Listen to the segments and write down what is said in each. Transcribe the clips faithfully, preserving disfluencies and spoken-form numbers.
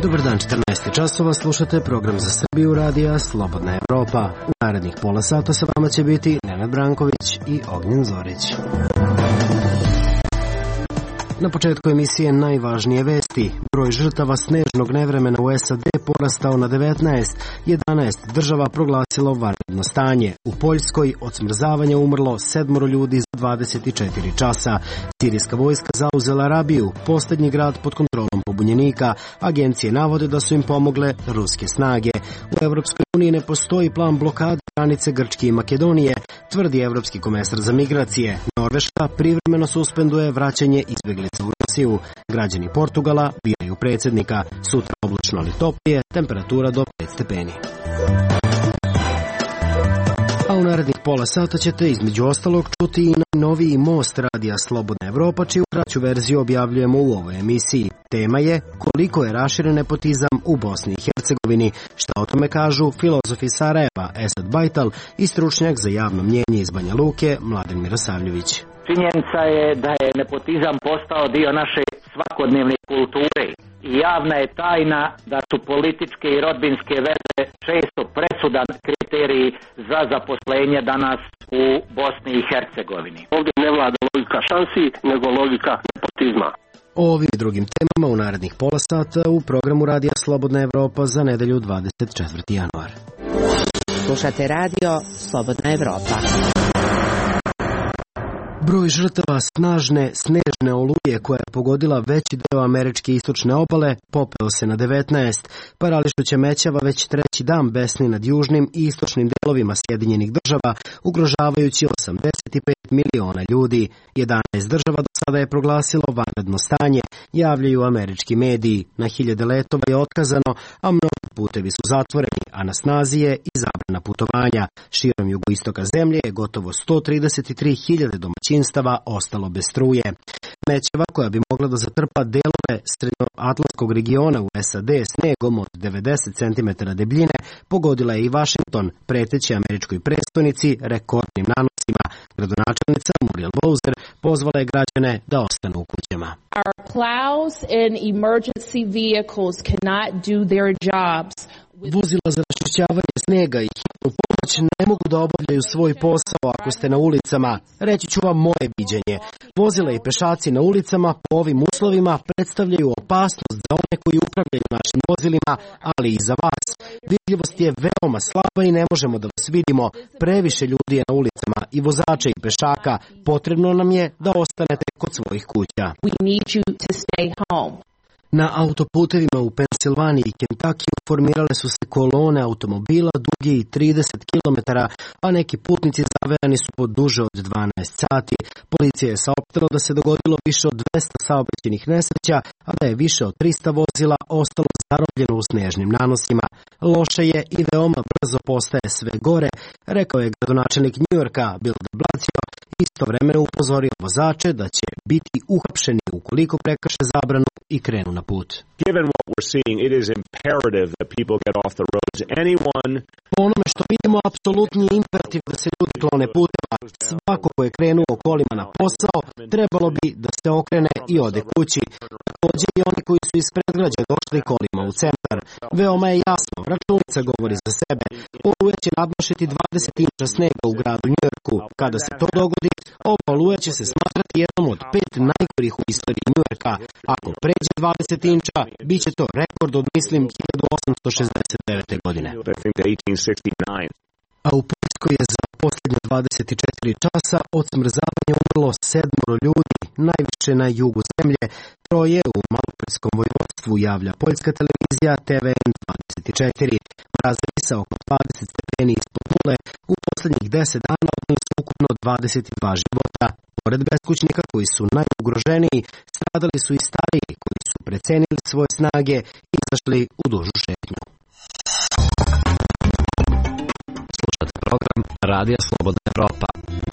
Dobar dan, četrnaest časova, slušate program za Srbiju radija Slobodna Evropa. U narednih pola sata sa vama će biti Nenad Branković i Ognjen Zorić. Na početku emisije najvažnije vesti. Broj žrtava snežnog nevremena u S A D porastao na devetnaest, jedanaest država proglasilo vanredno stanje. U Poljskoj od smrzavanja umrlo sedmoro ljudi za dvadeset četiri časa. Sirijska vojska zauzela Rabiju, posljednji grad pod kontrolom pobunjenika. Agencije navode da su im pomogle ruske snage. U Evropskoj uniji ne postoji plan blokade granice Grčke i Makedonije, tvrdi Evropski komesar za migracije. Norveška privremeno suspenduje vraćanje izbjeglica u Rusiju. Građani Portugala biraju predsjednika. Sutra oblačno ali toplije, temperatura do pet stepeni. A u narednih pola sata ćete između ostalog čuti i najnoviji most radija Slobodna Evropa, čiju kraću verziju objavljujemo u ovoj emisiji. Tema je koliko je raširen nepotizam u Bosni i Hercegovini, šta o tome kažu filozof iz Sarajeva Esad Bajtal i stručnjak za javno mnjenje iz Banja Luke Mladen Mirosavljević. Činjenica je da je nepotizam postao dio naše svakodnevne kulture i javna je tajna da su političke i rodbinske veze često presudan kriterij za zaposlenje danas u Bosni i Hercegovini. Ovdje ne vlada logika šansi, nego logika nepotizma. O ovim i drugim temama u narednih pola sata u programu radija Slobodna Evropa za nedelju dvadeset četvrti januar. Slušate radio Slobodna Evropa. Broj žrtava snažne snežne oluje koja je pogodila veći deo američke istočne obale popeo se na devetnaest. Parališuća mećava već treći dan besni nad južnim i istočnim delovima Sjedinjenih država, ugrožavajući osamdeset pet miliona ljudi. jedanaest država do sada je proglasilo vanredno stanje, javljaju američki mediji. Na hiljade letova je otkazano, a mnogi putevi su zatvoreni, a na snazi je i zabrana putovanja. Širom jugoistoka zemlje je gotovo sto trideset tri hiljade domaćinstava ostalo bez struje. Mećava koja bi mogla da zatrpa delove srednjoatlantskog regiona u S A D snegom od devedeset centimetara debljine pogodila je i Washington, preteći američkoj prestonici rekordnim nanosima. Gradonačelnica Muriel Bowser pozvala je građane da ostanu u kućama. Our plows and emergency vehicles cannot do their jobs. Vozila za raščišćavanje snega i hitnu pomoć ne mogu da obavljaju svoj posao ako ste na ulicama. Reći ću vam moje viđenje. Vozila i pešaci na ulicama po ovim uslovima predstavljaju opasnost za one koji upravljaju našim vozilima, ali i za vas. Vidljivost je veoma slaba i ne možemo da vas vidimo. Previše ljudi je na ulicama i vozača i pešaka. Potrebno nam je da ostanete kod svojih kuća. We need you to stay home. Na autoputevima u Pensilvaniji i Kentakiju formirale su se kolone automobila duge i trideset kilometara, a neki putnici zaverani su po duže od dvanaest sati. Policija je saopštila da se dogodilo više od dvesta saobraćajnih nesreća, a da je više od trista vozila ostalo zarobljeno u snežnim nanosima. Loše je i veoma brzo postaje sve gore, rekao je gradonačelnik Njujorka Bill de Blasio, istovremeno upozorio vozače da će biti uhapšeni ukoliko prekrše zabranu i krenu na put. Given what we're seeing, it is imperative that people get off the roads. Anyone Po onome što vidimo, apsolutni imperativ da se ljudi klone puteva. Svako ko je krenuo kolima na posao, trebalo bi da se okrene i ode kući. Također i oni koji su iz predgrađa došli kolima u centar. Veoma je jasno, računica govori za sebe. Oluja će nadmašiti dvadeset inča snega u gradu Njujorku. Kada se to dogodi, ova oluja će se smatrati jednom od pet najgorih u istoriji Njujorka. Ako pređe dvadeset inča, bit će to rekord od, mislim, hiljadu osamsto šezdeset devete. godine. A u Poljskoj je za posljednje dvadeset četiri časa od smrzavanja umrlo sedmoro ljudi, najviše na jugu zemlje, troje u Maloprejskom vojvodstvu, javlja poljska televizija T V N dvadeset četiri. Mrazovi sa oko dvadeset stepeni ispod nule u posljednjih deset dana odneli su ukupno dvadeset dva života. Pored beskućnika koji su najugroženiji, stradali su i stariji koji su precenili svoje snage i izašli u dužu šetnju. Slušate program Radija Slobodna Evropa.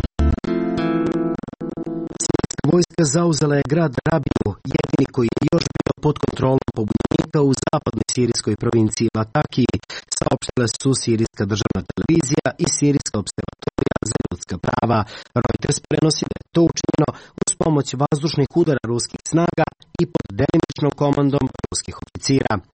Sirijska vojska zauzela je grad Rabiju, jedini koji je još bio pod kontrolom pobunjenika u zapadnoj sirijskoj provinciji Latakiji, saopštile su Sirijska državna televizija i Sirijska observatorija za ljudska prava. Reuters prenosi da je to učinjeno uz pomoć vazdušnih udara ruskih snaga i pod delimičnom komandom ruskih oficira.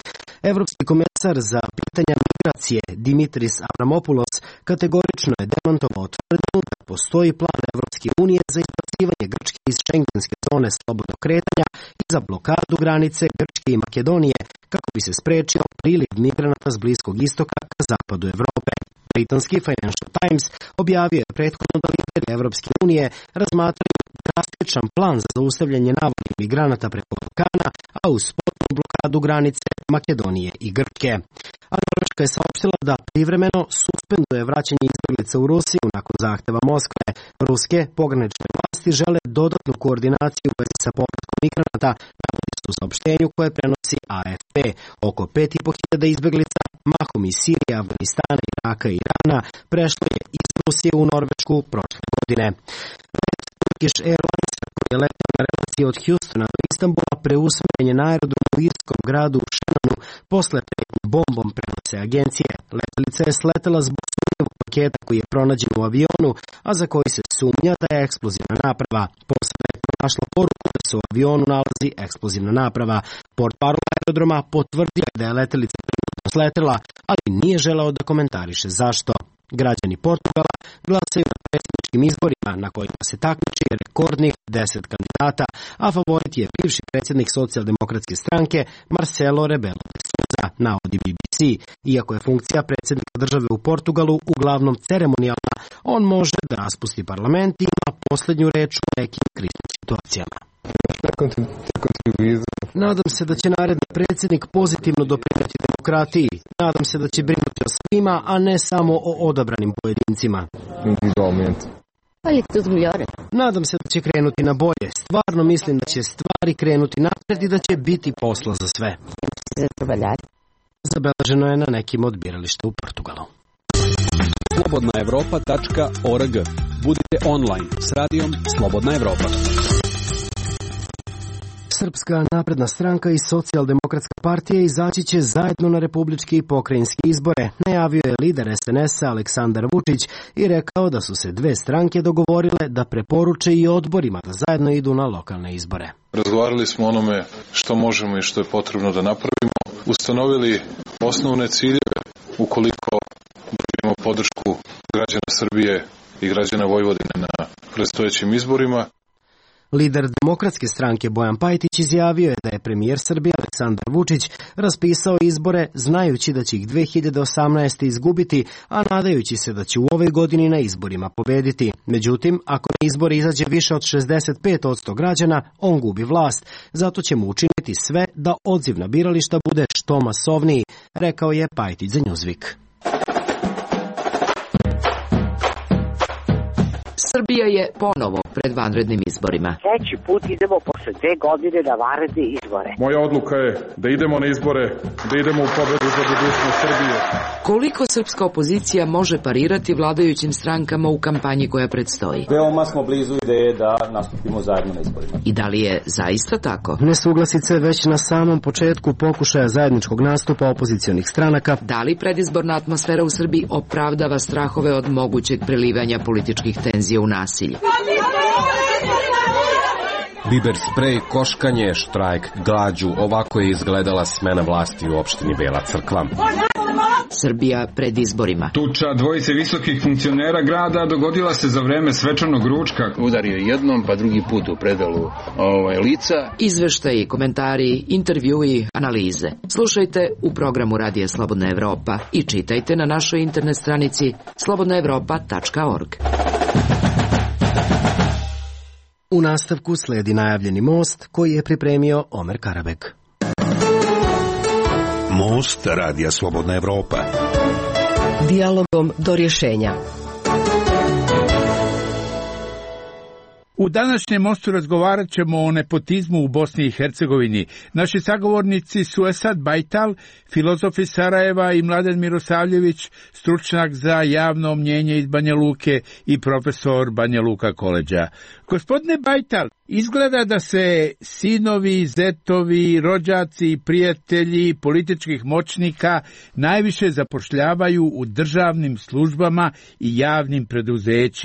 Evropski komesar za pitanja migracije Dimitris Avramopoulos kategorično je demantovao tvrdnju da postoji plan Evropske unije za izbacivanje Grčke iz šengenske zone slobodnog kretanja i za blokadu granice Grčke i Makedonije kako bi se sprečio priliv migranata s Bliskog istoka ka zapadu Evrope. Britanski Financial Times objavio je prethodno da lideri Evropske unije razmatraju drastičan plan za zaustavljanje navodnih migranata preko Balkana, a uz potpunu blokadu granice Makedonije i Grčke. A Norveška je saopštila da privremeno suspenduje vraćanje izbjeglica u Rusiju nakon zahteva Moskve. Ruske pogranične vlasti žele dodatnu koordinaciju u vezi sa povratkom migranata, navodi se u saopštenju koje prenosi A F P. Oko pet i po hiljada izbjeglica, mahom iz Sirije, Afganistana, Iraka i Irana, prešlo je iz Rusije u Norvešku prošle godine. Turkish Airlines, koji je letao na relaciji od Houstona do Istanbula, preusmeren je na aerodromu u irskom gradu u Šenanu posle pretnje bombom, prenose agencije. Letelica je sletela zbog sumnjivog paketa koji je pronađen u avionu, a za koji se sumnja da je eksplozivna naprava. Posada je pronašla poruku da se u avionu nalazi eksplozivna naprava. Portparol aerodroma potvrdio je da je letelica prinudno sletela, ali nije želeo da komentariše zašto. Građani Portugala glasaju na predsjedničkim izborima na kojima se takmiči rekordnih deset kandidata, a favorit je bivši predsjednik socijaldemokratske stranke Marcelo Rebelo de Sousa, navodi B B C. Iako je funkcija predsjednika države u Portugalu uglavnom ceremonijalna, on može da raspusti parlament i ima posljednju reč u nekim kriznim situacijama. Nadam se da će naredni predsjednik pozitivno doprinijeti demokratiji. Nadam se da će brinuti o svima, a ne samo o odabranim pojedincima. Nadam se da će krenuti na bolje. Stvarno mislim da će stvari krenuti napred i da će biti posla za sve. Zabeleženo je na nekim od birališta u Portugalu. slobodna evropa tačka org. Budite online s radijom Slobodna Evropa. Srpska napredna stranka i socijaldemokratska partija izaći će zajedno na republički i pokrajinski izbore, najavio je lider S N S-a Aleksandar Vučić i rekao da su se dve stranke dogovorile da preporuče i odborima da zajedno idu na lokalne izbore. Razgovarali smo o onome što možemo i što je potrebno da napravimo, ustanovili osnovne ciljeve ukoliko dobijemo podršku građana Srbije i građana Vojvodine na predstojećim izborima. Lider Demokratske stranke Bojan Pajtić izjavio je da je premijer Srbije Aleksandar Vučić raspisao izbore znajući da će ih dve hiljade osamnaeste. izgubiti, a nadajući se da će u ovoj godini na izborima pobediti. Međutim, ako na izbori izađe više od šezdeset pet posto građana, on gubi vlast. Zato ćemo učiniti sve da odziv na birališta bude što masovniji, rekao je Pajtić za Newsweek. Srbija je ponovo pred vanrednim izborima. Treći put idemo posle dve godine na vanredne izbore. Moja odluka je da idemo na izbore, da idemo u pobedu za budućnost Srbije. Koliko srpska opozicija može parirati vladajućim strankama u kampanji koja predstoji? Veoma smo blizu ideje da nastupimo zajedno na izborima. I da li je zaista tako? Nesuglasice već na samom početku pokušaja zajedničkog nastupa opozicionih stranaka. Da li predizborna atmosfera u Srbiji opravdava strahove od mogućeg prelivanja političkih tenzija u nasilje? Biber sprej, koškanje, štrajk, glađu, ovako je izgledala smena vlasti u opštini Bela Crkva. Srbija pred izborima. Tuča dvojice visokih funkcionera grada dogodila se za vreme svečanog ručka. Udario jednom, pa drugi put u predelu ovaj, lica. Izveštaji, komentari, intervjui, analize. Slušajte u programu Radija Slobodna Evropa i čitajte na našoj internet stranici slobodna evropa tačka org. U nastavku sledi najavljeni most koji je pripremio Omer Karabek. Most Radija Slobodna Evropa. Dijalogom do rješenja. U današnjem mostu razgovarat ćemo o nepotizmu u Bosni i Hercegovini. Naši sagovornici su Esad Bajtal, filozof iz Sarajeva, i Mladen Mirosavljević, stručnjak za javno mnjenje iz Banja Luke i profesor Banja Luka koleđa. Gospodine Bajtal, izgleda da se sinovi, zetovi, rođaci i prijatelji političkih moćnika najviše zapošljavaju u državnim službama i javnim preduzećima.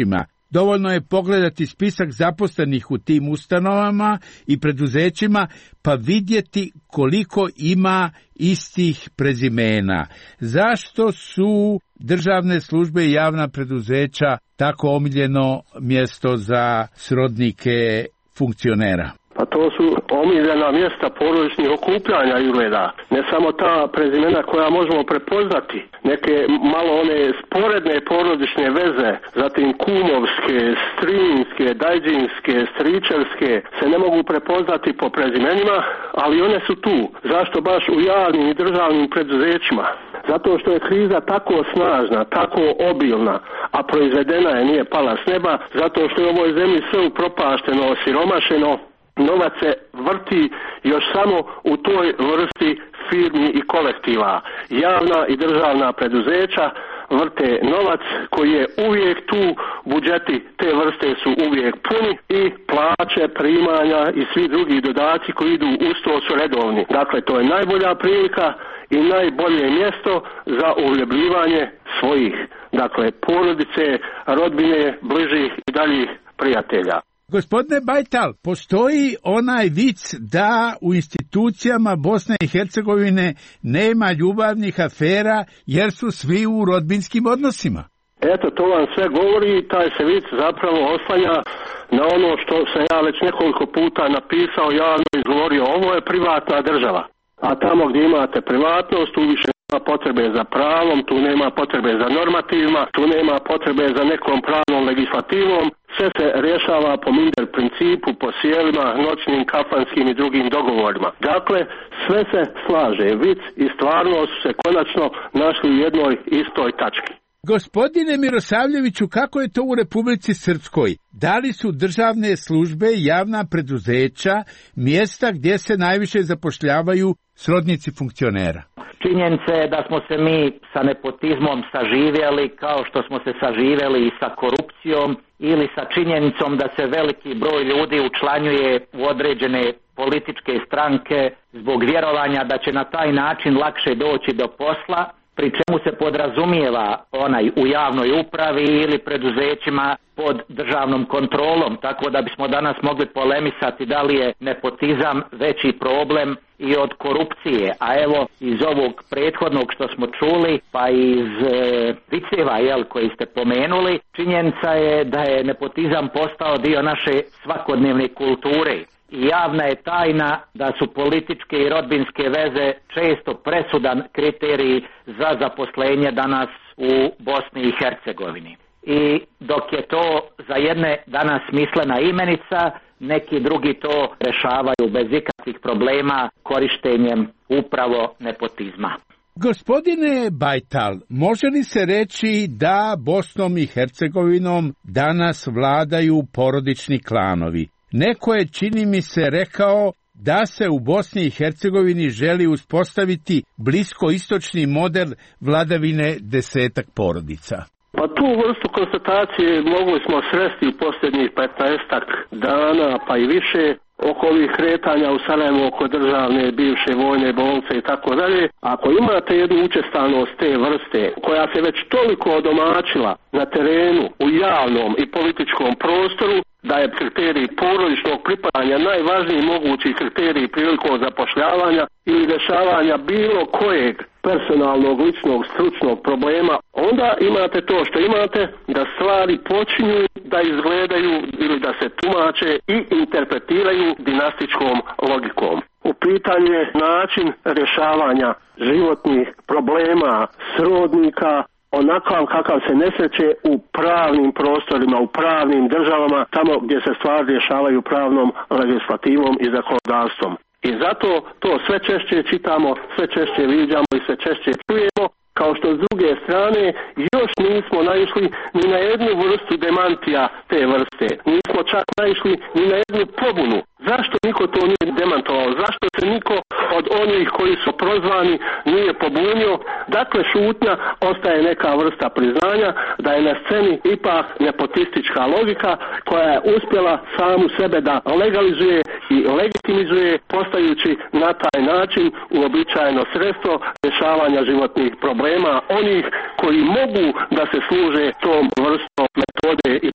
Dovoljno je pogledati spisak zaposlenih u tim ustanovama i preduzećima pa vidjeti koliko ima istih prezimena. Zašto su državne službe i javna preduzeća tako omiljeno mjesto za srodnike funkcionera? Pa to su omiljena mjesta porodičnih okupljanja izgleda. Ne samo ta prezimena koja možemo prepoznati, neke malo one sporedne porodične veze, zatim kumovske, strinjske, dajđinske, stričevske se ne mogu prepoznati po prezimenima, ali one su tu. Zašto baš u javnim i državnim preduzećima? Zato što je kriza tako snažna, tako obilna, a proizvedena je, nije pala s neba, zato što je u ovoj zemlji sve upropašteno, osiromašeno. Novac se vrti još samo u toj vrsti firmi i kolektiva. Javna i državna preduzeća vrte novac koji je uvijek tu, budžeti te vrste su uvijek puni i plaće, primanja i svi drugi dodaci koji idu uz to su redovni. Dakle, to je najbolja prilika i najbolje mjesto za uhljebljivanje svojih, dakle, porodice, rodbine, bližih i daljih prijatelja. Gospodine Bajtal, postoji onaj vic da u institucijama Bosne i Hercegovine nema ljubavnih afera jer su svi u rodbinskim odnosima. Eto, to vam sve govori, taj se vic zapravo oslanja na ono što sam ja već nekoliko puta napisao, javno izgovorio, ovo je privatna država. A tamo gdje imate privatnost, tu više nema potrebe za pravom, tu nema potrebe za normativima, tu nema potrebe za nekom pravnom legislativom. Sve se rješava po minder principu, po sjelima, noćnim, kafanskim i drugim dogovorima. Dakle, sve se slaže. Vic i stvarnost su se konačno našli u jednoj istoj tački. Gospodine Mirosavljeviću, kako je to u Republici Srpskoj? Da li su državne službe i javna preduzeća mjesta gdje se najviše zapošljavaju srodnici funkcionera? Činjenica je da smo se mi sa nepotizmom saživjeli kao što smo se saživjeli i sa korupcijom ili sa činjenicom da se veliki broj ljudi učlanjuje u određene političke stranke zbog vjerovanja da će na taj način lakše doći do posla, pri čemu se podrazumijeva onaj u javnoj upravi ili preduzećima pod državnom kontrolom, tako da bismo danas mogli polemisati da li je nepotizam veći problem i od korupcije. A evo iz ovog prethodnog što smo čuli, pa iz e, viceva jel, koji ste pomenuli, činjenica je da je nepotizam postao dio naše svakodnevne kulture. I javna je tajna da su političke i rodbinske veze često presudan kriterij za zaposlenje danas u Bosni i Hercegovini. I dok je to za jedne danas smislena imenica, neki drugi to rešavaju bez ikakvih problema korištenjem upravo nepotizma. Gospodine Bajtal, može li se reći da Bosnom i Hercegovinom danas vladaju porodični klanovi? Neko je, čini mi se, rekao da se u Bosni i Hercegovini želi uspostaviti bliskoistočni model vladavine desetak porodica. Pa tu vrstu konstatacije mogli smo sresti u posljednjih petnaestak dana, pa i više, oko ovih kretanja u Sarajevu, oko državne, bivše vojne bolnice i tako dalje. Ako imate jednu učestanost te vrste, koja se već toliko odomačila na terenu, u javnom i političkom prostoru, da je kriterij porodičnog pripadanja najvažniji mogući kriterij prilikom zapošljavanja ili rješavanja bilo kojeg personalnog, ličnog, stručnog problema, onda imate to što imate, da stvari počinju da izgledaju ili da se tumače i interpretiraju dinastičkom logikom. U pitanju je način rješavanja životnih problema srodnika, onakav kakav se ne sreće u pravnim prostorima, u pravnim državama, tamo gdje se stvari rješavaju pravnom legislativom i zakonodavstvom. I zato to sve češće čitamo, sve češće viđamo i sve češće čujemo, kao što s druge strane još nismo naišli ni na jednu vrstu demantija te vrste. Nismo čak naišli ni na jednu pobunu. Zašto niko to nije demantovao? Zašto se niko od onih koji su prozvani nije pobunio? Dakle, šutnja ostaje neka vrsta priznanja da je na sceni ipak nepotistička logika koja je uspjela samu sebe da legalizuje i legitimizuje, postajući na taj način uobičajeno sredstvo rješavanja životnih problema onih koji mogu da se služe tom vrstom metode i puta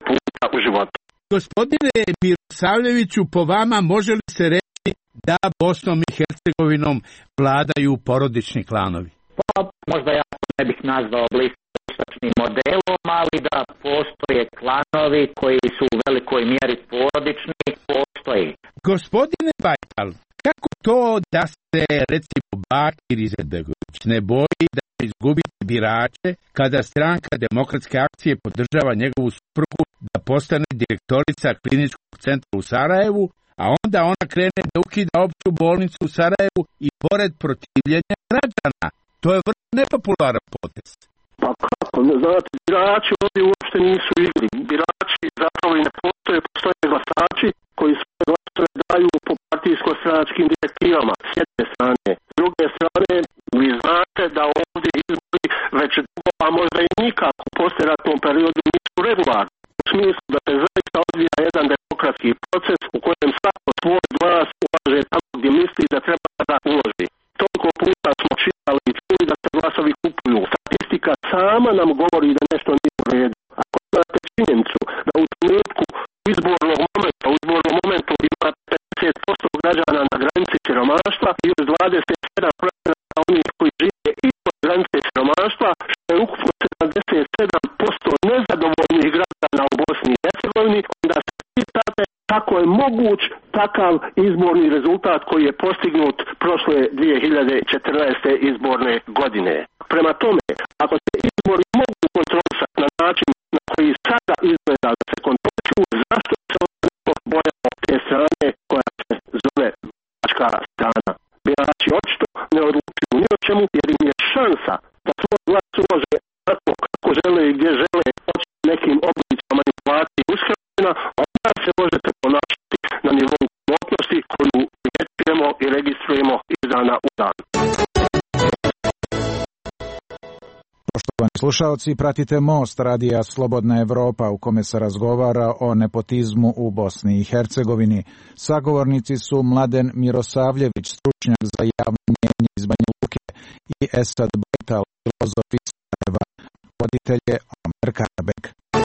u životu. Gospodine Mirosavljeviću, po vama može li se reći da Bosnom i Hercegovinom vladaju porodični klanovi? Pa možda ja ne bih nazvao bliskoistočnim modelom, ali da postoje klanovi koji su u velikoj mjeri porodični, postoji. Gospodine Bajtal, kako to da se, recimo, Bakir Izetbegović ne boji da će izgubiti birače kada stranka Demokratske akcije podržava njegovu suprugu da postane direktorica kliničkog centra u Sarajevu, a onda ona krene da ukida opću bolnicu u Sarajevu i pored protivljenja građana? To je vrlo nepopularan potez. Pa kako, znate, birači ovdje uopšte nisu igri. Birači zapravo i ne postoje, postoje glasači koji svoje glasove daju po partijsko-stranačkim direktivama, s jedne strane. S druge strane, vi znate da ovdje izbori već dugo, a možda i nikako u poslijeratnom periodu nisu regularni. U smislu da se zaista odvija jedan demokratski proces u kojem svako svoj glas ulaže tamo gdje misli da treba da uloži. Toliko puta smo čitali i čuli da se glasovi kupuju. Statistika sama nam govori da nešto nije u redu. Ako imate činjenicu da u trenutku izbornog momenta, u izbornom momentu imate pedeset posto građana na granici siromaštva i još dvadeset sedam posto onih koji žive ispod granice siromaštva, što je ukupno sedamdeset sedam posto nezadovoljnih građana u Bosni i Hercegovini, onda se pitate kako je moguć takav izborni rezultat koji je postignut prošle dvije hiljade četrnaeste izborne godine. Prema tome, ako se izbori mogu kontrolisati na način na koji sada izgleda da se kontrolišu, zašto se onda bojamo te strane koja se zove biračka strana? Birači očito ne odlučuju ni o čemu, jer im je šansa da svoj glas ulože tako kako žele i gdje žele, oči nekim oblicama manipulacije i uskrena, onda se možete ponašati na nivou gmotnosti koju primjećujemo i registrujemo iz dana u dan. Poštovani slušalci, pratite Most radija Slobodna Evropa u kome se razgovara o nepotizmu u Bosni i Hercegovini. Sagovornici su Mladen Mirosavljević, stručnjak za javno mnijenje iz Banja Luke, i Esad Bajtal, filozof iz Sarajeva. Voditelj je Omer Karabek.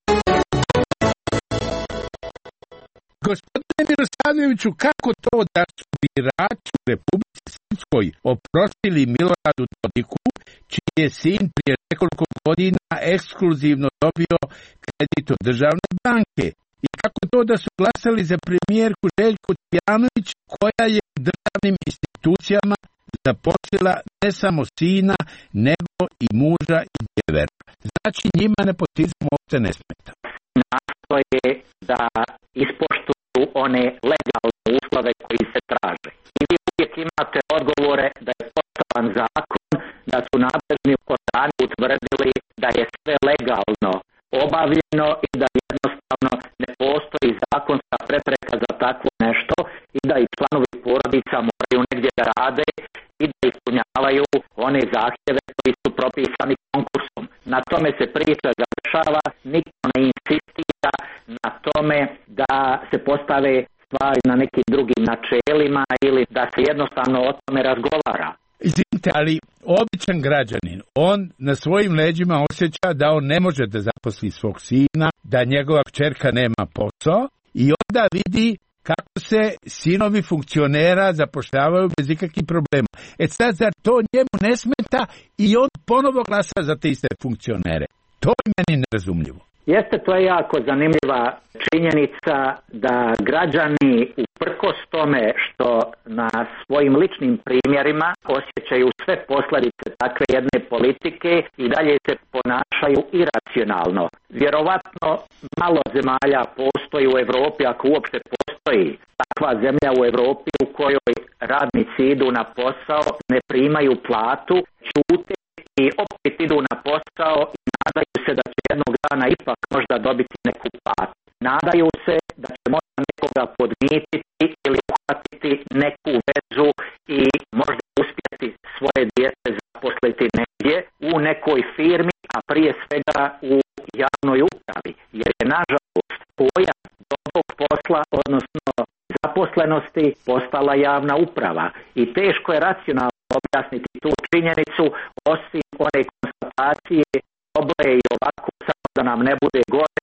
Gospodine Mirosavljeviću, kako to da su birači u Republici Srpskoj oprostili Miloradu Dodiku, čiji je sin prije nekoliko godina ekskluzivno dobio kredit od državne banke? I kako to da su glasali za premijerku Željku Tijanović, koja je državnim institucijama zaposlila ne samo sina, nego i muža i djevera? Znači, njima nepotizam uopće ne smeta. Nastoje da ispoštuju one legalne uslove koji se traže. I vi uvijek imate odgovore da je poštovan zakon, da su nadležni organi utvrdili da je sve legalno obavljeno i da jednostavno ne postoji zakonska prepreka za takvo nešto i da i članovi porodica moraju negdje da rade i da ispunjavaju one zahtjeve koji su propisani konkursom. Na tome se priča završava, niko ne insistira na tome da se postave stvari na nekim drugim načelima ili da se jednostavno o tome razgovara. Izvinite, ali običan građanin, on na svojim leđima osjeća da on ne može da zaposli svog sina, da njegova kćerka nema posao i onda vidi kako se sinovi funkcionera zapošljavaju bez ikakvih problema. E sad, zar to njemu ne smeta i on ponovo glasa za te iste funkcionere? To je meni nerazumljivo. Jeste, to je jako zanimljiva činjenica da građani uprkos tome što na svojim ličnim primjerima osjećaju sve posljedice takve jedne politike i dalje se ponašaju iracionalno. Vjerovatno malo zemalja postoji u Europi, ako uopšte postoji takva zemlja u Europi u kojoj radnici idu na posao, ne primaju platu, ćute i opet idu na posao i nadaju se da će jednog dana ipak možda dobiti neku platu. Nadaju se da će možda nekoga podmititi ili uhvatiti neku vezu i možda uspjeti svoje dijete zaposliti negdje u nekoj firmi, a prije svega u javnoj upravi. Jer je nažalost pojam dobrog posla, odnosno zaposlenosti, postala javna uprava. I teško je racionalno objasniti tu činjenicu, osim one konstatacije, dobro je i ovako, samo da nam ne bude gore,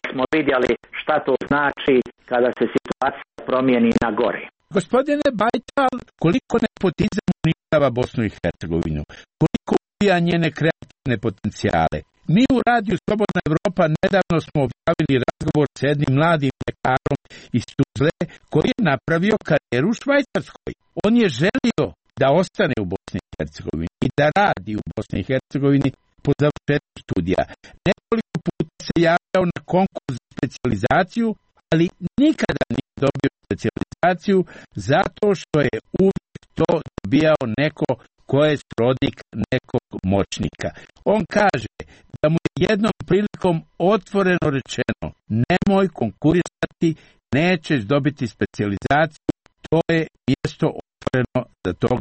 smo vidjeli šta to znači kada se situacija promijeni na gore. Gospodine Bajtal, koliko nepotizam uništava Bosnu i Hercegovinu, koliko ubija njene kreativne potencijale. Mi u radiju Slobodna Evropa nedavno smo objavili razgovor s jednim mladim ljekarom iz Tuzle koji je napravio karijeru u Švajcarskoj. On je želio da ostane u Bosni i Hercegovini i da radi u Bosni i Hercegovini po završetku studija. Nekoliko puta se javljao na konkurs za specijalizaciju, ali nikada nije dobio specijalizaciju zato što je uvijek to dobijao neko ko je srodnik nekog moćnika. On kaže da mu je jednom prilikom otvoreno rečeno: nemoj konkurisati, nećeš dobiti specijalizaciju, to je mjesto otvoreno za tog.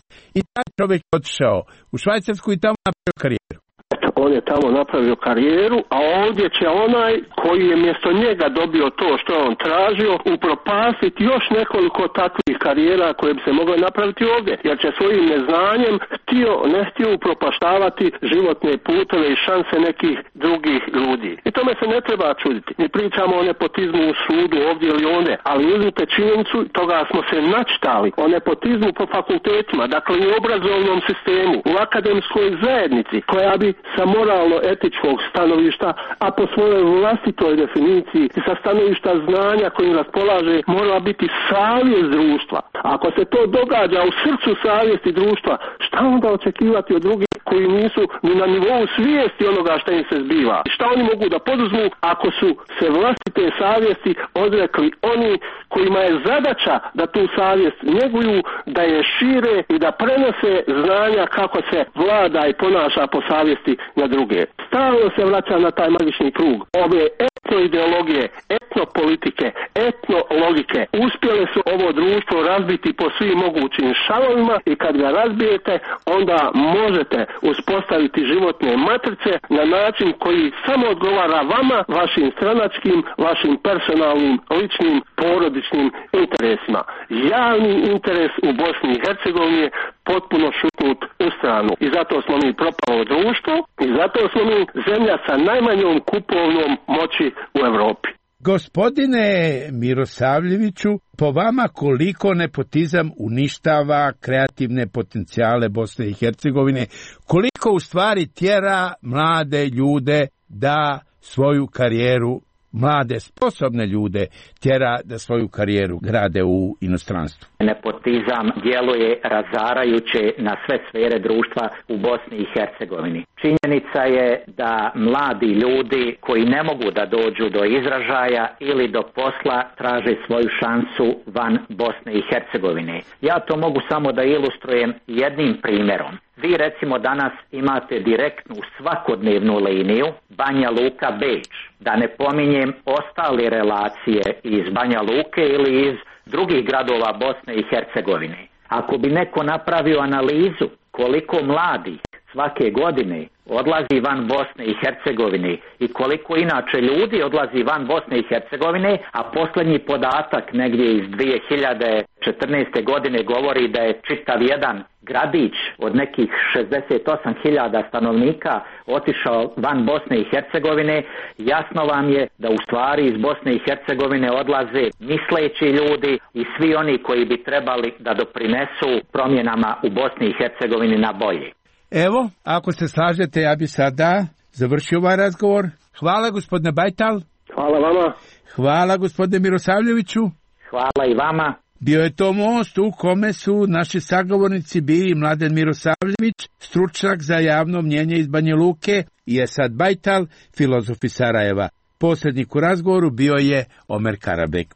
I taj čovjek je otišao u Švajcarsku i tamo napravio karijeru. On je tamo napravio karijeru, a ovdje će onaj koji je mjesto njega dobio to što je on tražio upropastiti još nekoliko takvih karijera koje bi se mogle napraviti ovdje, jer će svojim neznanjem htio, ne htio upropaštavati životne puteve i šanse nekih drugih ljudi. I tome se ne treba čuditi. Mi pričamo o nepotizmu u sudu ovdje ili onde, ali uzmite činjenicu, toga smo se načitali, o nepotizmu po fakultetima, dakle i u obrazovnom sistemu, u akademskoj zajednici, koja bi sa moralno-etičkog stanovišta, a po svojoj vlastitoj definiciji i sa stanovišta znanja kojim raspolaže, mora biti savjest društva. Ako se to događa u srcu savjesti društva, šta onda očekivati od drugih koji nisu ni na nivou svijesti onoga što im se zbiva? Šta oni mogu da poduzmu ako su se vlastite savjesti odrekli oni kojima je zadaća da tu savjest njeguju, da je šire i da prenose znanja kako se vlada i ponaša po savjesti na druge. Stalno se vraća na taj magični krug. Ove etnoideologije, etnopolitike, etnologike uspjele su ovo društvo razbiti po svim mogućim šavovima i kad ga razbijete, onda možete uspostaviti životne matrice na način koji samo odgovara vama, vašim stranačkim, vašim personalnim, ličnim, porodičnim interesima. Javni interes u Bosni i Hercegovini je potpuno šutnut u stranu. I zato smo mi propalo društvo i zato smo mi zemlja sa najmanjom kupovnom moći u Europi. Gospodine Mirosavljeviću, po vama koliko nepotizam uništava kreativne potencijale Bosne i Hercegovine, koliko u stvari tjera mlade ljude da svoju karijeru, mlade sposobne ljude tjera da svoju karijeru grade u inostranstvu? Nepotizam djeluje razarajuće na sve sfere društva u Bosni i Hercegovini. Činjenica je da mladi ljudi koji ne mogu da dođu do izražaja ili do posla traže svoju šansu van Bosne i Hercegovine. Ja to mogu samo da ilustrujem jednim primjerom. Vi recimo danas imate direktnu svakodnevnu liniju Banja Luka Beč, da ne pominjem ostale relacije iz Banja Luke ili iz drugih gradova Bosne i Hercegovine. Ako bi neko napravio analizu koliko mladih svake godine odlazi van Bosne i Hercegovine i koliko inače ljudi odlazi van Bosne i Hercegovine, a posljednji podatak negdje iz dvije hiljade četrnaeste. godine govori da je čitav jedan gradić od nekih šezdeset osam hiljada stanovnika otišao van Bosne i Hercegovine, jasno vam je da u stvari iz Bosne i Hercegovine odlaze misleći ljudi i svi oni koji bi trebali da doprinesu promjenama u Bosni i Hercegovini na bolje. Evo, ako se slažete, ja bi sada završio ovaj razgovor. Hvala gospodine Bajtal. Hvala vama. Hvala gospodine Mirosavljeviću. Hvala i vama. Bio je to most u kome su naši sagovornici bili Mladen Mirosavljević, stručnjak za javno mnjenje iz Banja Luke, i Esad Bajtal, filozof iz Sarajeva. Posrednik u razgovoru bio je Omer Karabek.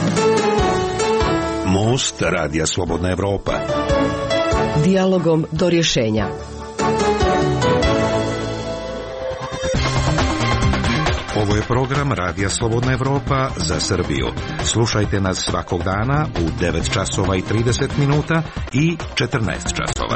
Most Radija Slobodna Evropa. Dijalogom do rješenja. Ovo je program Radija Slobodna Evropa za Srbiju. Slušajte nas svakog dana u devet časova i trideset minuta i četrnaest časova.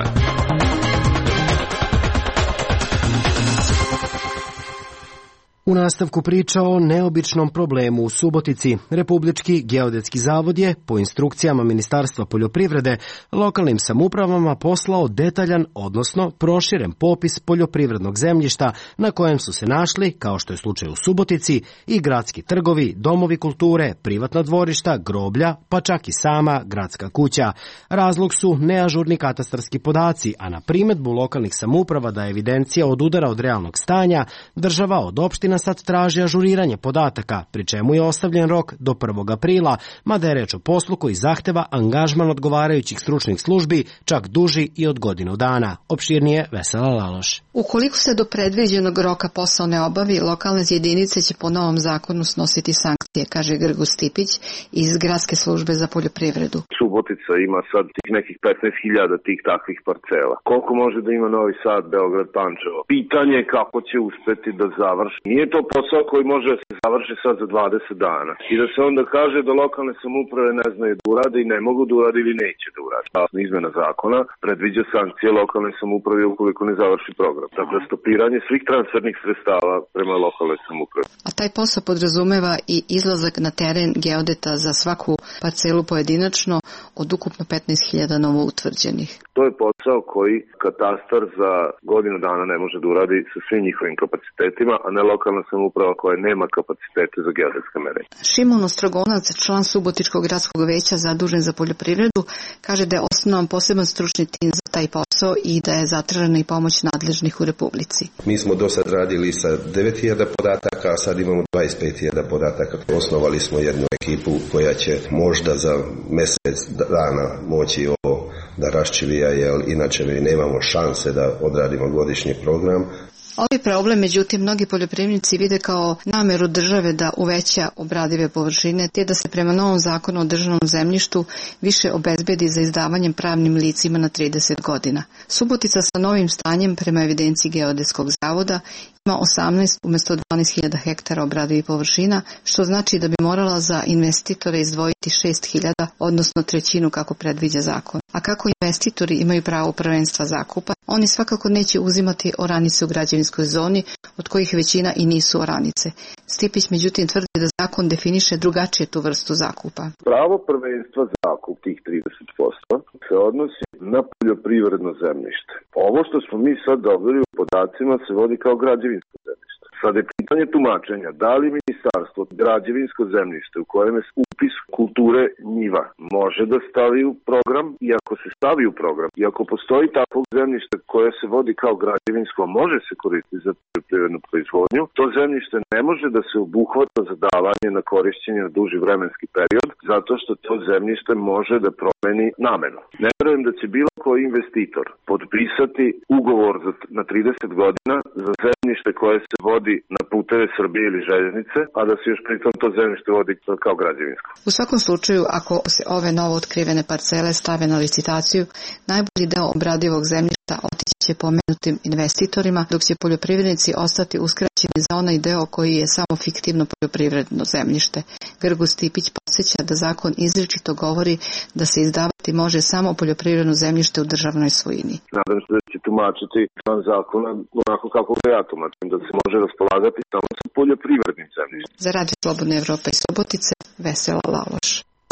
U nastavku priča o neobičnom problemu u Subotici. Republički geodetski zavod je, po instrukcijama Ministarstva poljoprivrede, lokalnim samoupravama poslao detaljan, odnosno proširen popis poljoprivrednog zemljišta na kojem su se našli, kao što je slučaj u Subotici, i gradski trgovi, domovi kulture, privatna dvorišta, groblja, pa čak i sama gradska kuća. Razlog su neažurni katastarski podaci, a na primedbu lokalnih samouprava da evidencija odudara od realnog stanja, država od opština sad traži ažuriranje podataka, pri čemu je ostavljen rok do prvog aprila, mada je reč o poslu koji zahteva angažman odgovarajućih stručnih službi, čak duži i od godinu dana. Opširnije Vesela Laloš. Ukoliko se do predviđenog roka posao ne obavi, lokalne jedinice će po novom zakonu snositi sankcije, kaže Grgo Stipić iz Gradske službe za poljoprivredu. Subotica ima sad tih nekih petnaest hiljada tih takvih parcela. Koliko može da ima Novi Sad, Beograd, Pančevo? Pitanje je kako će uspeti da završi. Nije to posao koji može da se završi sad za dvadeset dana. I da se onda kaže da lokalne samouprave ne znaju da urade i ne mogu da urade ili neće da urade. Izmena zakona predviđa sankcije lokalne samouprave ukoliko ne završi program. Dakle, stopiranje svih transfernih sredstava prema lokalnoj samoupravi. A taj posao podrazumeva i izlazak na teren geodeta za svaku parcelu pojedinačno od ukupno petnaest hiljada novo utvrđenih. To je posao koji katastar za godinu dana ne može da uradi sa svim njihovim kapacitetima, a ne lokalna samouprava koja nema kapacitete za geodetska merenja. Šimon Ostrogonac, član Subotičkog gradskog veća zadužen za poljoprivredu, kaže da je osnovan poseban stručni tim za taj posao i da je zatražena i pomoć nadležnih u Republici. Mi smo do sad radili sa devet hiljada podataka, a sad imamo dvadeset pet hiljada podataka. Osnovali smo jednu ekipu koja će možda za mjesec dana moći ovo da raščivija, jer inače mi nemamo šanse da odradimo godišnji program. Ovaj problem, međutim, mnogi poljoprivrednici vide kao nameru države da uveća obradive površine, te da se prema novom zakonu o državnom zemljištu više obezbedi za izdavanjem pravnim licima na trideset godina. Subotica sa novim stanjem prema evidenciji Geodetskog zavoda ima osamnaest umjesto dvanaest hiljada hektara obradivih površina, što znači da bi morala za investitore izdvojiti šest hiljada, odnosno trećinu kako predviđa zakon. A kako investitori imaju pravo prvenstva zakupa, oni svakako neće uzimati oranice u građevinskoj zoni, od kojih većina i nisu oranice. Stipić međutim tvrdi da zakon definiše drugačije tu vrstu zakupa. Pravo prvenstva zakup tih trideset posto se odnosi na poljoprivredno zemljište. Ovo što smo mi sad dobili u podacima se vodi kao građevinsko zemljište. Sad je pitanje tumačenja da li ministarstvo građevinsko zemljište u kojem je upis kulture njiva može da stavi u program, i ako se stavi u program i ako postoji takvo zemljište koje se vodi kao građevinsko, može se koristiti za poljoprivrednu proizvodnju, to zemljište ne može da se obuhvata za davanje na korišćenje na duži vremenski period, zato što to zemljište može da promeni namenu. Ne verujem da će bilo koji investitor potpisati ugovor za, na trideset godina za zemljište koje se vodi na puteve Srbije ili željeznice, a da se još pritom to zemljište vodi kao građevinsko. U svakom slučaju, ako se ove novo otkrivene parcele stave na licitaciju, najbolji deo obradivog zemljišta otići će pomenutim investitorima, dok će poljoprivrednici ostati uskraćeni za onaj deo koji je samo fiktivno poljoprivredno zemljište. Grgo Stipić podsjeća da zakon izričito govori da se izdavati može samo poljoprivredno zemljište u državnoj svojini. Nadam se da će tumačiti član zakona onako kako ga ja tumačim, da se može raspolagati samo sa poljoprivrednim zemljištem. Za Radio Slobodna Evropa iz Subotice, Vesela Laloš.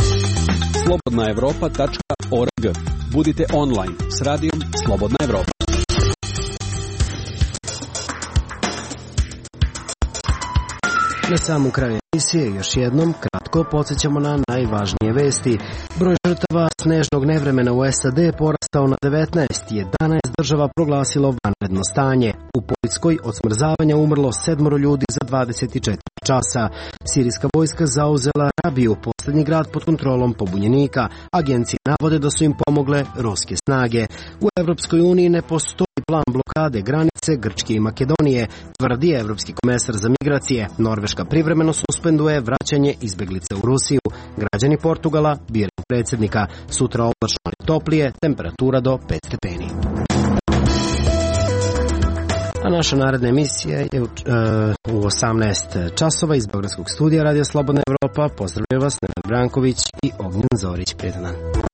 slobodna evropa tačka org. Budite online s radijom Slobodna Evropa. Na samu kraju emisije još jednom kratko podsjećamo na najvažnije vesti. Broj žrtava snežnog nevremena u S A D porastao na devetnaest, jedanaest država proglasilo vanredno stanje. U Poljskoj od smrzavanja umrlo sedmoro ljudi za dvadeset četiri časa. Sirijska vojska zauzela Rabiju, posljednji grad pod kontrolom pobunjenika. Agencije navode da su im pomogle ruske snage. U Evropskoj uniji ne postoji plan blokade granice Grčke i Makedonije, tvrdi Evropski komesar za migracije. Norveška privremeno suspenduje vraćanje izbeglica u Rusiju. Građani Portugala biraju predsjednika. Sutra oblačno i toplije, temperatura do pet stepeni. A naša naredna emisija je u, uh, u osamnaest časova iz Beogradskog studija Radio Slobodna Evropa. Pozdravljaju vas Nenad Branković i Ognjen Zorić. Prijetan dan.